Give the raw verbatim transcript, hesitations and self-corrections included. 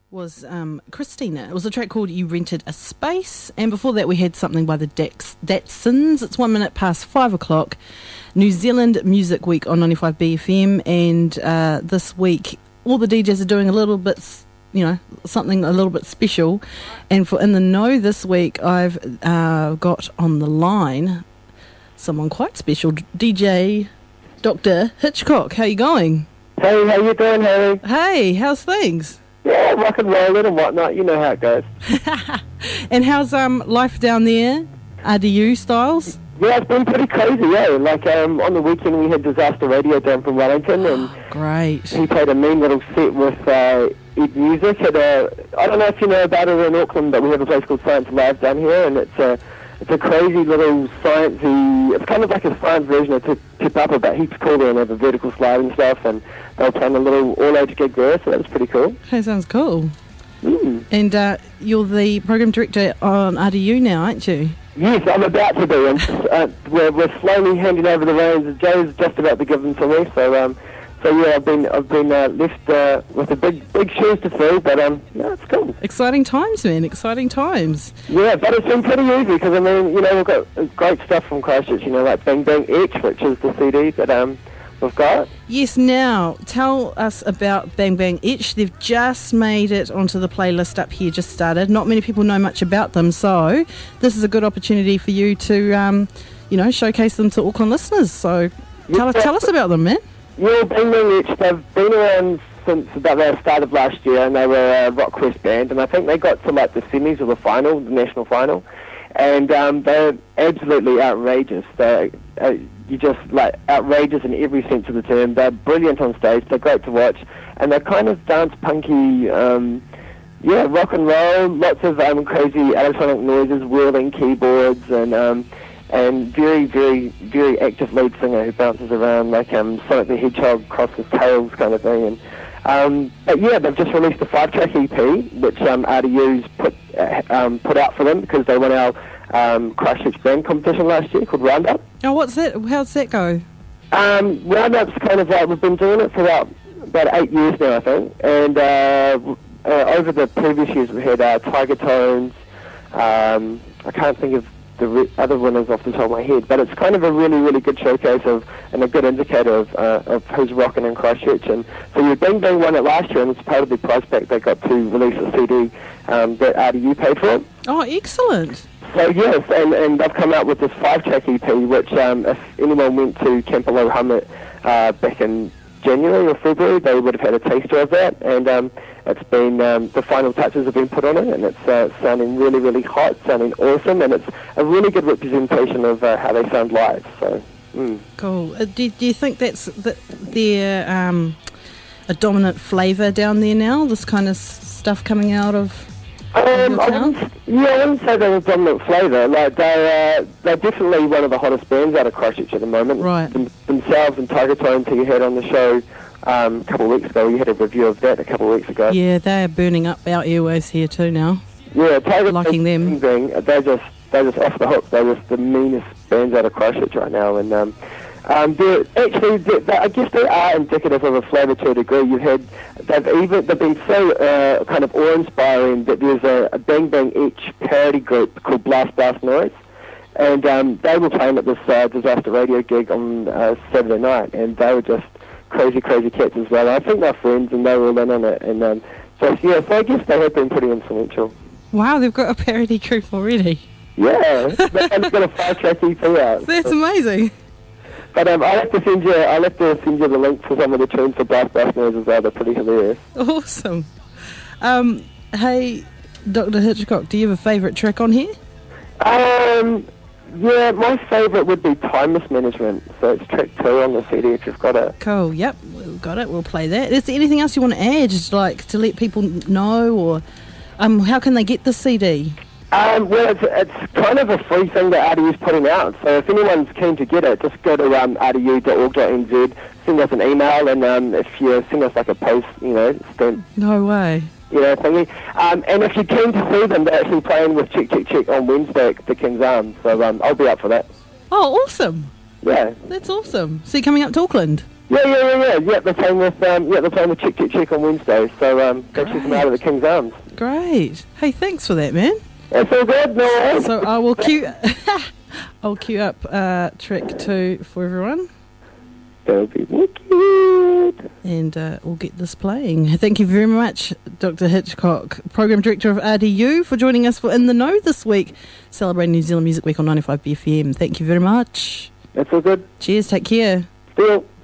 was um, Christina. It was a track called You Rented a Space, and before that we had something by the Dax, Datsons. It's one minute past five o'clock. New Zealand Music Week on ninety-five B F M, and uh, this week all the D Js are doing a little bit, you know, something a little bit special. And for In the Know this week, I've uh, got on the line someone quite special, D J Doctor Hitchcock. How you going? Hey, how you doing, Harry? Hey, how's things? Yeah, rock and rolling and whatnot. You know how it goes. And how's um life down there, R D U styles? Yeah, it's been pretty crazy, yeah. Like, um, on the weekend we had Disaster Radio down from Wellington, and Great. he played a mean little set with uh, Ed Music at a, I don't know if you know about it in Auckland, but we have a place called Science Live down here, and it's a, it's a crazy little sciencey, it's kind of like a science version of Tip, Tip Up, but heaps cooler, and have a vertical slide and stuff, and they were playing a little all-age gig there, so that was pretty cool. That sounds cool. Mm. And uh, you're the program director on R D U now, aren't you? Yes, I'm about to be. And, uh, we're, we're slowly handing over the reins. Joe's just about to give them to me, so um, so yeah, I've been I've been uh, left uh, with a big big shoes to fill, but um, no, it's cool. Exciting times, man! Exciting times. Yeah, but it's been pretty easy because I mean, you know, we've got great stuff from Christchurch. You know, like Bang Bang Etch, which is the C D that um we've got. Yes. Now, tell us about Bang Bang Etch. They've just made it onto the playlist up here. Just started. Not many people know much about them, so this is a good opportunity for you to, um, you know, showcase them to Auckland listeners. So, tell Yeah. us, tell us about them, man. Yeah, Bang Bang Etch, they've been around since about the start of last year, and they were a rock quest band, and I think they got to like the semis or the final, the national final, and um, they're absolutely outrageous. They're uh, you just like outrageous in every sense of the term. They're brilliant on stage. They're great to watch, and they're kind of dance punky, um, yeah, rock and roll. Lots of um, crazy electronic noises, whirling keyboards, and um, and very, very, very active lead singer who bounces around like um, Sonic the Hedgehog cross his tails kind of thing. And um, but yeah, they've just released a five-track E P, which um, R D U's put uh, um, put out for them because they won our um, Christchurch band competition last year called Roundup. Oh, what's that? How's that go? Um, Roundup's kind of like, we've been doing it for about, about eight years now, I think, and uh, uh, over the previous years we had uh, Tiger Tones, um, I can't think of the re- other winners off the top of my head, but it's kind of a really, really good showcase of, and a good indicator of, uh, of who's rocking in Christchurch. And so yeah, Bang Bang won it last year, and it's part of the prize pack they got to release a C D um, that R D U paid for it. Oh, excellent. So yes, and, and they've come out with this five-track E P, which um, if anyone went to Camp Below Hummet uh, back in January or February, they would have had a taster of that, and um, it's been, um, the final touches have been put on it, and it's uh, sounding really, really hot, sounding awesome, and it's a really good representation of uh, how they sound live, so... Mm. Cool. Uh, do, do you think that's that they're um, a dominant flavour down there now, this kind of s- stuff coming out of... Um, I wouldn't, yeah, I wouldn't say they're a dominant flavour. Like they're, uh, they're definitely one of the hottest bands out of Christchurch at the moment. Right. Them, themselves and Tiger Tones, who you had on the show um, a couple of weeks ago. You had a review of that a couple of weeks ago. Yeah, they're burning up our airwaves here too now. Yeah, Tiger Liking them. Thing, they're just they're just off the hook. They're just the meanest bands out of Christchurch right now, and um, um, they're actually they're, they're, I guess they are indicative of a flavour to a degree. You've had they've even they've been so uh, kind of awe-inspiring that there's a, a Bang Bang Etch parody group called Blast Blast Noise, and um, they were playing at this uh, Disaster Radio gig on uh, Saturday night, and they were just crazy, crazy cats as well. I think they're friends, and they were all in on it, and um, so yeah, so I guess they have been pretty influential. Wow, they've got a parody group already. Yeah, they've got a five-track E P out. That's so. amazing. But um, I'll have to send you. I'll have to send you the link for some of the tunes for Blast Blast Noise as well. They're pretty hilarious. Awesome. Um, hey, Doctor Hitchcock, do you have a favourite track on here? Um, yeah, my favourite would be Timeless Management. So it's track two on the C D if you've got it. Cool. Yep, we've got it. We'll play that. Is there anything else you want to add, just like to let people know, or um, how can they get the C D? Um, well, it's, it's kind of a free thing that R D U's putting out, so if anyone's keen to get it, just go to um, r d u dot org dot n z, send us an email, and um, if you send us like a post, you know, stamp, No way. you know, thingy. Um, and if you're keen to see them, they're actually playing with Check Check Check on Wednesday at the King's Arms, so um, I'll be up for that. Oh, awesome. Yeah. That's awesome. So you're coming up to Auckland? Yeah, yeah, yeah, yeah. Yeah, they're playing with um, yeah, they're playing with Chick Chick Chick on Wednesday. So um, go check them out at the King's Arms. Great. Hey, thanks for that, man. That's all good. No worries. So I will queue. I'll queue up uh, track two for everyone. That'll be wicked. And uh, we'll get this playing. Thank you very much, Doctor Hitchcock, Program Director of R D U, for joining us for In the Know this week, celebrating New Zealand Music Week on ninety-five B F M. Thank you very much. That's all good. Cheers. Take care. See you.